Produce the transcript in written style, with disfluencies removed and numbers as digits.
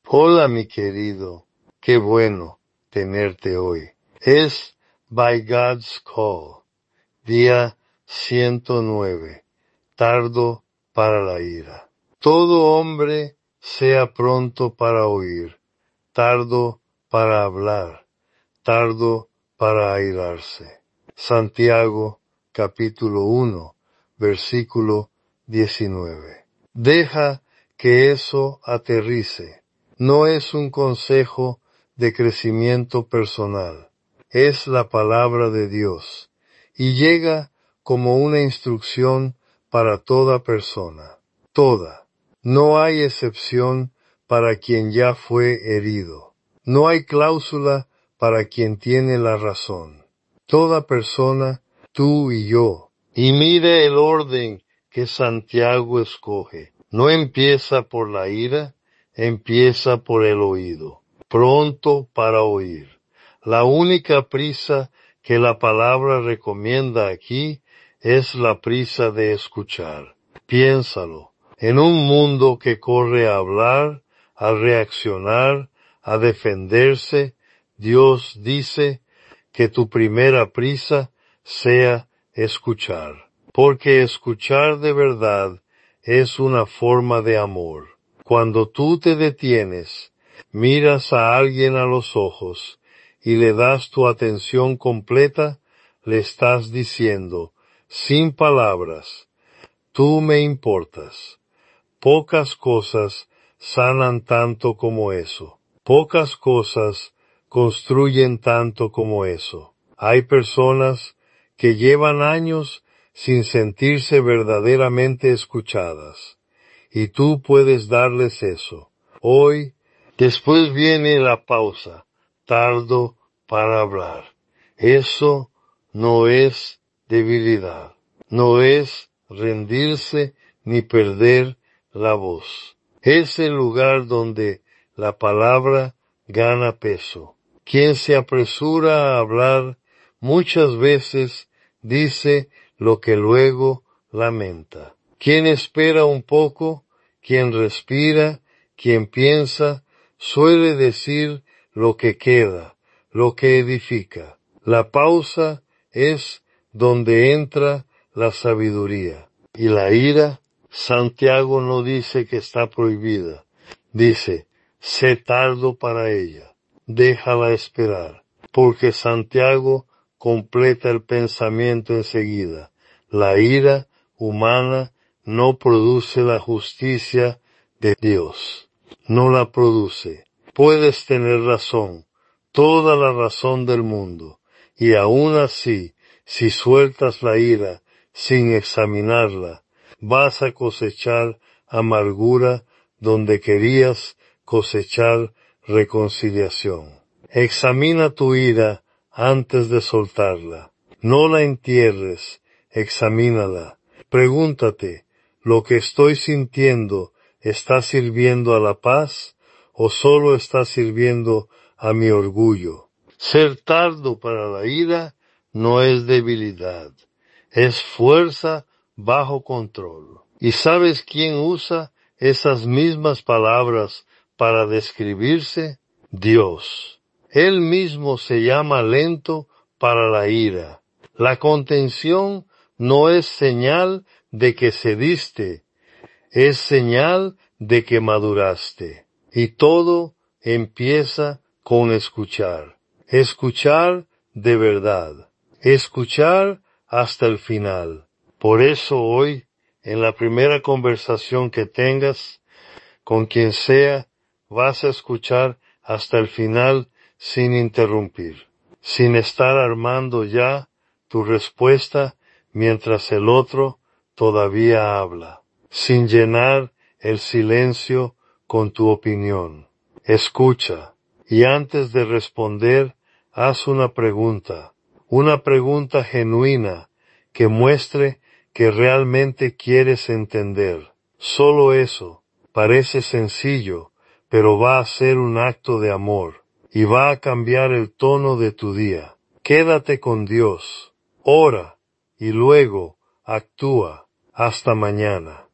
Hola, mi querido. Qué bueno tenerte hoy. Es By God's Call, día 109. Tardo para la ira. Todo hombre sea pronto para oír, tardo para hablar, tardo para airarse. Santiago, capítulo 1, versículo 19. Deja que eso aterrice. No es un consejo de crecimiento personal. Es la palabra de Dios. Y llega como una instrucción para toda persona. Toda. No hay excepción para quien ya fue herido. No hay cláusula para quien tiene la razón. Toda persona, tú y yo. Y mire el orden que Santiago escoge. No empieza por la ira, empieza por el oído. Pronto para oír. La única prisa que la palabra recomienda aquí es la prisa de escuchar. Piénsalo. En un mundo que corre a hablar, a reaccionar, a defenderse, Dios dice que tu primera prisa sea escuchar. Porque escuchar de verdad es una forma de amor. Cuando tú te detienes, miras a alguien a los ojos y le das tu atención completa, le estás diciendo, sin palabras, tú me importas. Pocas cosas sanan tanto como eso. Pocas cosas construyen tanto como eso. Hay personas que llevan años sin sentirse verdaderamente escuchadas. Y tú puedes darles eso. Hoy, después viene la pausa. Tardo para hablar. Eso no es debilidad. No es rendirse ni perder la voz. Es el lugar donde la palabra gana peso. Quien se apresura a hablar muchas veces dice lo que luego lamenta. Quien espera un poco, quien respira, quien piensa, suele decir lo que queda, lo que edifica. La pausa es donde entra la sabiduría. Y la ira, Santiago no dice que está prohibida. Dice, sé tardo para ella. Déjala esperar. Porque Santiago completa el pensamiento enseguida. La ira humana no produce la justicia de Dios. No la produce. Puedes tener razón, toda la razón del mundo, y aún así, si sueltas la ira sin examinarla, vas a cosechar amargura donde querías cosechar reconciliación. Examina tu ira antes de soltarla. No la entierres, examínala. Pregúntate, ¿lo que estoy sintiendo está sirviendo a la paz o solo está sirviendo a mi orgullo? Ser tardo para la ira no es debilidad, es fuerza bajo control. ¿Y sabes quién usa esas mismas palabras para describirse? Dios. Él mismo se llama lento para la ira. La contención no es señal de que cediste, es señal de que maduraste. Y todo empieza con escuchar. Escuchar de verdad. Escuchar hasta el final. Por eso hoy, en la primera conversación que tengas, con quien sea, vas a escuchar hasta el final sin interrumpir, sin estar armando ya tu respuesta mientras el otro todavía habla, sin llenar el silencio con tu opinión. Escucha, y antes de responder, haz una pregunta genuina que muestre que realmente quieres entender. Solo eso. Parece sencillo, pero va a ser un acto de amor y va a cambiar el tono de tu día. Quédate con Dios, ora y luego actúa. Hasta mañana.